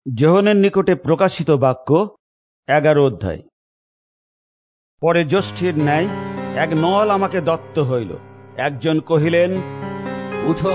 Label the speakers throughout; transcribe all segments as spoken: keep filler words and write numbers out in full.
Speaker 1: যোহনের নিকটে প্রকাশিত বাক্য এগারো অধ্যায়। পরে জ্যৈষ্ঠীর ন্যায় এক নল আমাকে দত্ত হইল। একজন কহিলেন,
Speaker 2: উঠো,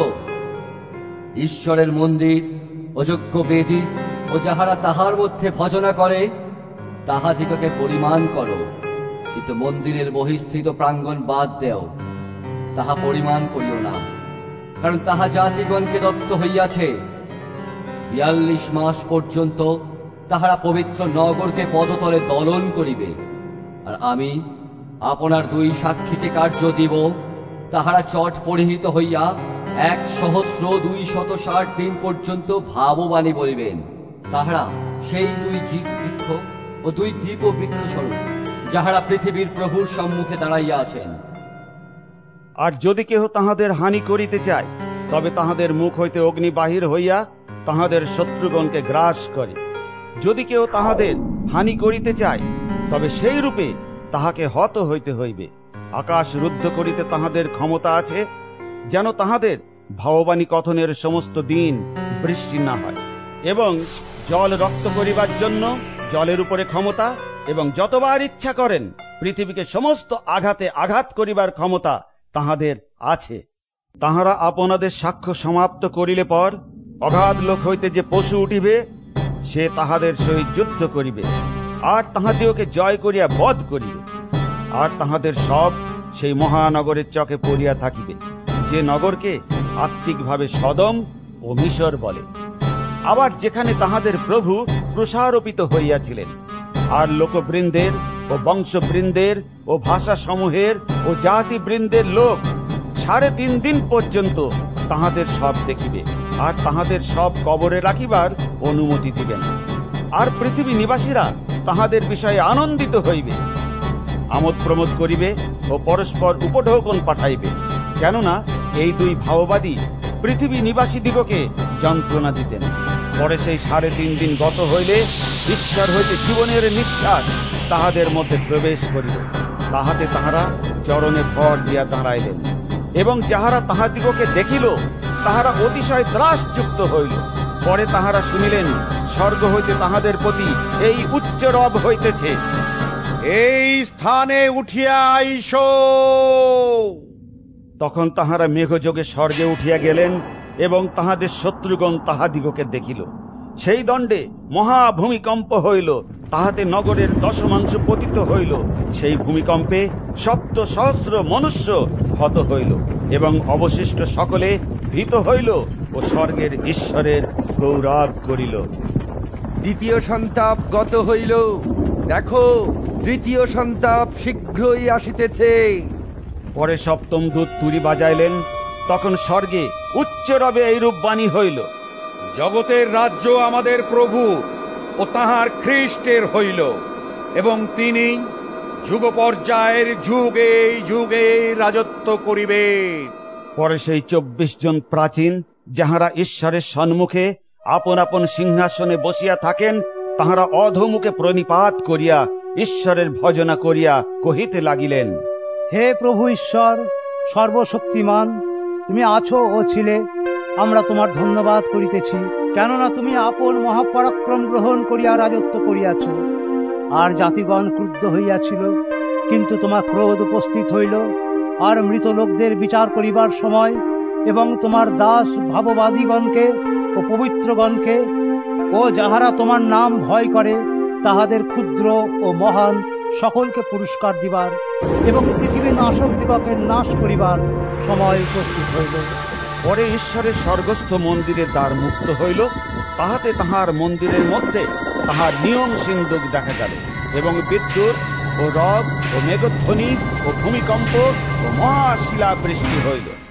Speaker 2: ঈশ্বরের মন্দির ও যজ্ঞ বেদী ও যাহারা তাহার মধ্যে ভজনা করে তাহাদিগকে পরিমাণ করো, কিন্তু মন্দিরের বহিস্থিত প্রাঙ্গণ বাদ দেও, তাহা পরিমাণ করিও না, কারণ তাহা জাতিগণকে দত্ত হইয়াছে। বিয়াল্লিশ মাস পর্যন্ত তাহারা পবিত্র নগরকে পদতলে দলন করিবে। আর আমি আপনার দুই সাক্ষীকে কার্য দিব, তাহারা চট পরিহিত হইয়া এক সহস্র দুই শত ষাট দিন পর্যন্ত ভাববাণী বলিবেন। তাহারা সেই দুই জীব বৃক্ষ ও দুই দ্বীপ বৃক্ষ স্বরূপ, যাহারা পৃথিবীর প্রভুর সম্মুখে দাঁড়াইয়া আছেন।
Speaker 1: আর যদি কেহ তাহাদের হানি করিতে চায়, তবে তাহাদের মুখ হইতে অগ্নি বাহির হইয়া তাহাদের শত্রুগণকে গ্রাস করে। যদি কেহ তাহাদের হানি করিতে চায়, তবে সেই রূপে তাহাকে হত হইতে হইবে। আকাশ রুদ্ধ করিতে তাহাদের ক্ষমতা আছে, যেন তাহাদের ভাববাণী কথনের সমস্ত দিন বৃষ্টি না হয়। এবং জল রক্ত করিবার জন্য জলের উপরে ক্ষমতা, এবং যতবার ইচ্ছা করেন পৃথিবীকে সমস্ত আঘাতে আঘাত করিবার ক্ষমতা তাহাদের আছে। তাহারা আপনাদের সাক্ষ্য সমাপ্ত করিলে পর অগাধ লোক হইতে যে পশু উঠিবে, সে তাহাদের সহিত যুদ্ধ করিবে, আর তাহাদিওকে জয় করিয়া বধ করিবে। আর তাহাদের সব সেই মহানগরের চকে পড়িয়া থাকিবে, যে নগরকে আত্মিকভাবে সদম ও মিশর বলে, আবার যেখানে তাহাদের প্রভু প্রসারোপিত হইয়াছিলেন। আর লোকবৃন্দের ও বংশবৃন্দের ও ভাষা সমূহের ও জাতিবৃন্দের লোক সাড়ে তিন দিন পর্যন্ত তাহাদের সব দেখিবে, আর তাহাদের সব কবরে রাখিবার অনুমতি দিবেন। আর পৃথিবী নিবাসীরা তাহাদের বিষয়ে আনন্দিত হইবে, আমোদ প্রমোদ করিবে ও পরস্পর উপঢৌকন পাঠাইবে, কেননা এই দুই ভাববাদী পৃথিবী নিবাসী দিগকে যন্ত্রণা দিতেন। পরে সেই সাড়ে তিন দিন গত হইলে ঈশ্বর হইতে জীবনের নিঃশ্বাস তাহাদের মধ্যে প্রবেশ করিল। তাহাতে তাহারা চরণে ভর দিয়া দাঁড়াইলেন, এবং যাহারা তাহাদিগকে দেখিল তাহারা অতিশয় ত্রাসযুক্ত হইল। পরে তাহারা শুনিলেন, স্বর্গ হইতে তাহাদের প্রতি এই উচ্চ রব হইতেছে,
Speaker 3: এই স্থানে উঠিয়া আইসো।
Speaker 1: তখন তাহারা মেঘযোগে স্বর্গে উঠিয়া গেলেন, এবং তাহাদের শত্রুগণ তাহাদিগকে দেখিল। সেই দণ্ডে মহা ভূমিকম্প হইল, তাহাতে নগরের দশমাংশ পতিত হইল। সেই ভূমিকম্পে সপ্ত সহস্র মনুষ্য হত হইল, এবং অবশিষ্ট সকলে ভীত হইল ও স্বর্গের ঈশ্বরের গৌরব করিল।
Speaker 4: দ্বিতীয় সন্তাপ গত হইল, দেখো তৃতীয় সন্তাপ শীঘ্রই আসিতেছে।
Speaker 1: পরে সপ্তম দূত তুরি বাজাইলেন, তখন স্বর্গে উচ্চ রবে এইরূপ বাণী হইল,
Speaker 3: জগতের রাজ্য আমাদের প্রভু ও তাহার খ্রিস্টের হইল, এবং তিনি যুগ পর্যায়ের যুগে যুগে রাজত্ব করিবেন।
Speaker 1: পরে সেই চব্বিশ জন প্রাচীন, যাহারা ঈশ্বরের সম্মুখে আপন আপন সিংহাসনে বসিয়া থাকেন, তাহারা অধোমুখে প্রণিপাত করিয়া ঈশ্বরের ভজনা করিয়া কহিতে লাগিলেন,
Speaker 5: হে প্রভু ঈশ্বর সর্বশক্তিমান, তুমি আছো ও ছিলে, আমরা তোমার ধন্যবাদ করিতেছি, কেননা তুমি আপন মহাপরাক্রম গ্রহণ করিয়া রাজত্ব করিয়াছ। আর জাতিগণ ক্রুদ্ধ হইয়াছিল, কিন্তু তোমার ক্রোধ উপস্থিত হইল, আর মৃত লোকদের বিচার করিবার সময়, এবং তোমার দাস ভাববাদীগণকে ও পবিত্রগণকে ও যাহারা তোমার নাম ভয় করে তাহাদের ক্ষুদ্র ও মহান সকলকে পুরস্কার দিবার, এবং পৃথিবী নাশক দিগকে নাশ করিবার সময় উপস্থিত হইল।
Speaker 1: পরে ঈশ্বরের স্বর্গস্থ মন্দিরের দ্বার মুক্ত হইল, তাহাতে তাহার মন্দিরের মধ্যে তাহার নিয়ম সিন্ধুক দেখা গেল, এবং বিদ্যুৎ ও রব ও মেঘধ্বনি ও ভূমিকম্প ও মহাশিলা বৃষ্টি হইল।